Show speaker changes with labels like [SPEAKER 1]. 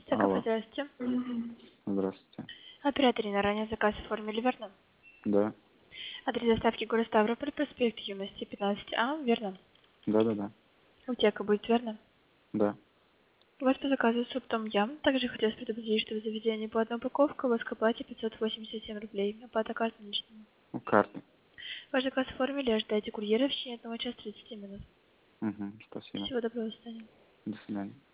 [SPEAKER 1] Саков,
[SPEAKER 2] Алло,
[SPEAKER 1] здравствуйте.
[SPEAKER 2] здравствуйте.
[SPEAKER 1] Операторы на ранее заказ оформили, верно?
[SPEAKER 2] Да,
[SPEAKER 1] Адрес доставки город Ставрополь, проспект Юности, 15А, верно?
[SPEAKER 2] да.
[SPEAKER 1] Аптека будет, верно?
[SPEAKER 2] Да.
[SPEAKER 1] У вас по заказу суп том ям. Также хотелось предупредить, что в заведении по одной упаковке у вас к оплате 587 рублей. Оплата карты наличными.
[SPEAKER 2] Карты.
[SPEAKER 1] Ваш заказ оформили, ожидайте курьера в течение 1 часа 30 минут.
[SPEAKER 2] Угу, спасибо.
[SPEAKER 1] Всего доброго, до свидания.
[SPEAKER 2] До свидания.